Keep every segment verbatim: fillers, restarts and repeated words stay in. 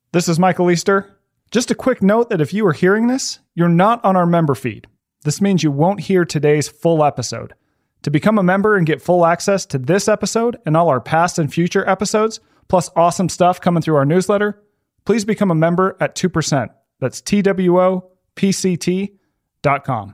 This is Michael Easter. Just a quick note that if you are hearing this, you're not on our member feed. This means you won't hear today's full episode. To become a member and get full access to this episode and all our past and future episodes, plus awesome stuff coming through our newsletter, please become a member at two percent. That's T W O P C T dot com.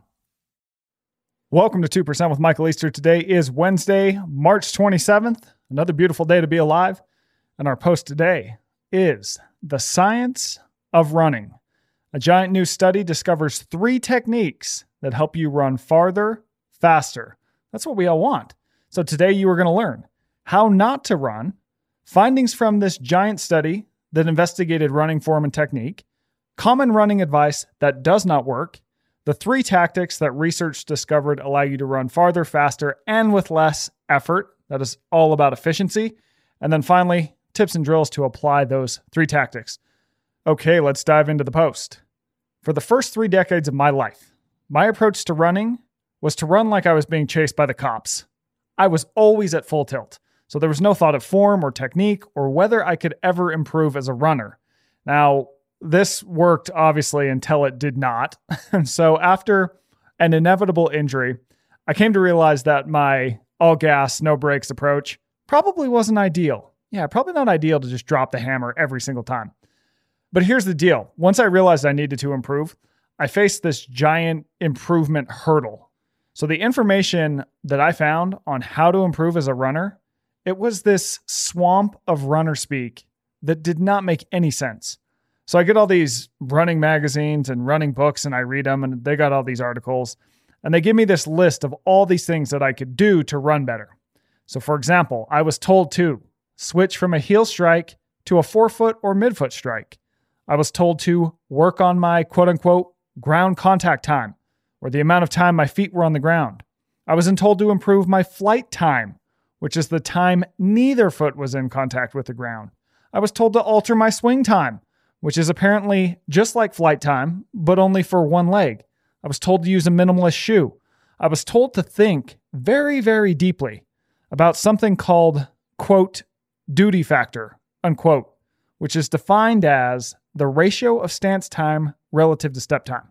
Welcome to two percent with Michael Easter. Today is Wednesday, March twenty-seventh. Another beautiful day to be alive. And our post today is The Science of Running. A giant new study discovers three techniques that help you run farther, faster. That's what we all want. So today you are going to learn how not to run, findings from this giant study that investigated running form and technique, common running advice that does not work, the three tactics that research discovered allow you to run farther, faster, and with less effort. That is all about efficiency. And then finally, tips and drills to apply those three tactics. Okay, let's dive into the post. For the first three decades of my life, my approach to running was to run like I was being chased by the cops. I was always at full tilt, so there was no thought of form or technique or whether I could ever improve as a runner. Now, this worked obviously until it did not. And so after an inevitable injury, I came to realize that my all gas, no brakes approach probably wasn't ideal. Yeah, probably not ideal to just drop the hammer every single time. But here's the deal. Once I realized I needed to improve, I faced this giant improvement hurdle. So the information that I found on how to improve as a runner, it was this swamp of runner speak that did not make any sense. So I get all these running magazines and running books and I read them and they got all these articles and they give me this list of all these things that I could do to run better. So for example, I was told to switch from a heel strike to a forefoot or midfoot strike. I was told to work on my quote unquote ground contact time, or the amount of time my feet were on the ground. I was told to improve my flight time, which is the time neither foot was in contact with the ground. I was told to alter my swing time, which is apparently just like flight time, but only for one leg. I was told to use a minimalist shoe. I was told to think very, very deeply about something called, quote, duty factor, unquote, which is defined as the ratio of stance time relative to step time.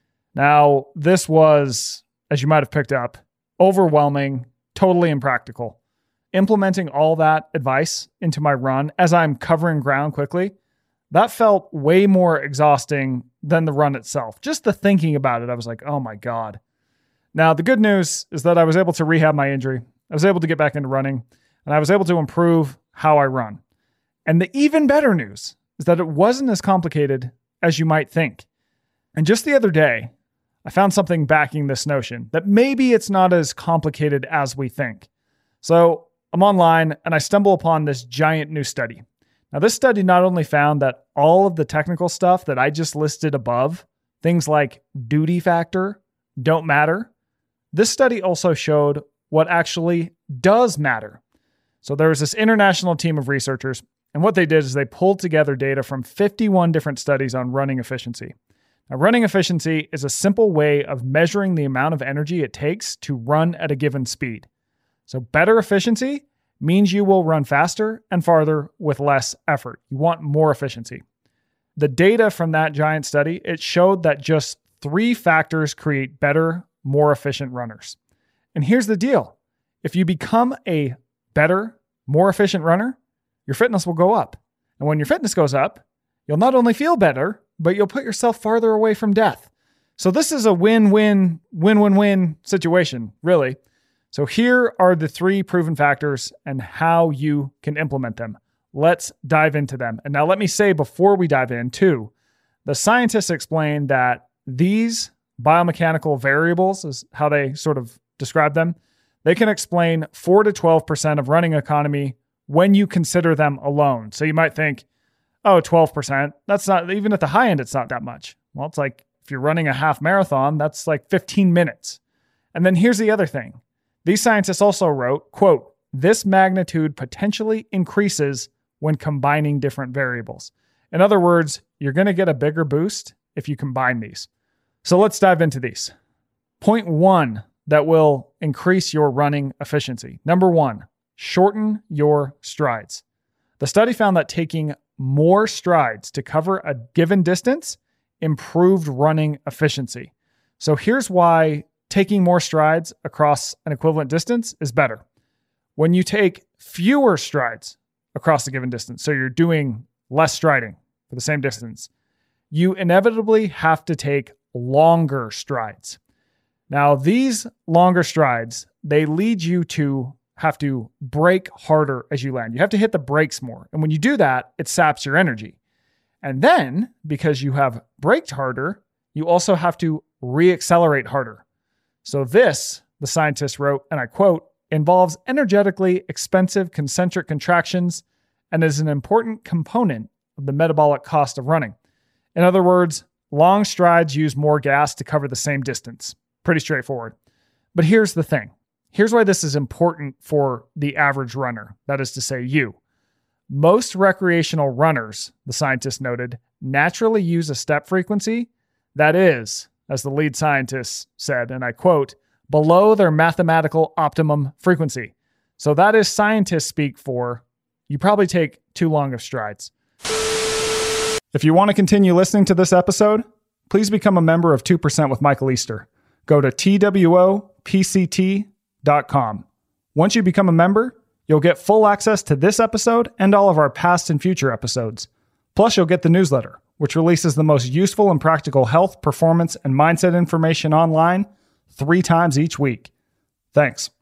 Now, this was, as you might have picked up, overwhelming, totally impractical. Implementing all that advice into my run as I'm covering ground quickly, that felt way more exhausting than the run itself. Just the thinking about it, I was like, oh my God. Now, the good news is that I was able to rehab my injury. I was able to get back into running, and I was able to improve how I run. And the even better news is that it wasn't as complicated as you might think. And just the other day, I found something backing this notion that maybe it's not as complicated as we think. So I'm online and I stumble upon this giant new study. Now, this study not only found that all of the technical stuff that I just listed above, things like duty factor, don't matter. This study also showed what actually does matter. So there was this international team of researchers, and what they did is they pulled together data from fifty-one different studies on running efficiency. Now, running efficiency is a simple way of measuring the amount of energy it takes to run at a given speed. So better efficiency means you will run faster and farther with less effort. You want more efficiency. The data from that giant study, it showed that just three factors create better, more efficient runners. And here's the deal. If you become a better, more efficient runner, your fitness will go up. And when your fitness goes up, you'll not only feel better, but you'll put yourself farther away from death. So this is a win-win, win-win-win situation, really. So here are the three proven factors and how you can implement them. Let's dive into them. And now let me say before we dive in too, the scientists explain that these biomechanical variables is how they sort of describe them. They can explain four to twelve percent of running economy when you consider them alone. So you might think, oh, twelve percent, that's not, even at the high end, it's not that much. Well, it's like, if you're running a half marathon, that's like fifteen minutes. And then here's the other thing. These scientists also wrote, quote, this magnitude potentially increases when combining different variables. In other words, you're going to get a bigger boost if you combine these. So let's dive into these. Point one that will increase your running efficiency. Number one, shorten your strides. The study found that taking more strides to cover a given distance improved running efficiency. So here's why taking more strides across an equivalent distance is better. When you take fewer strides across a given distance, so you're doing less striding for the same distance, you inevitably have to take longer strides. Now, these longer strides, they lead you to have to brake harder as you land. You have to hit the brakes more. And when you do that, it saps your energy. And then, because you have braked harder, you also have to re-accelerate harder. So this, the scientist wrote, and I quote, involves energetically expensive concentric contractions and is an important component of the metabolic cost of running. In other words, long strides use more gas to cover the same distance. Pretty straightforward. But here's the thing. Here's why this is important for the average runner. That is to say, you. Most recreational runners, the scientist noted, naturally use a step frequency that is, as the lead scientist said, and I quote, below their mathematical optimum frequency. So that is scientist speak for, you probably take too long of strides. If you want to continue listening to this episode, please become a member of two percent with Michael Easter. Go to T W O P C T dot com. Once you become a member, you'll get full access to this episode and all of our past and future episodes. Plus, you'll get the newsletter, which releases the most useful and practical health, performance, and mindset information online three times each week. Thanks.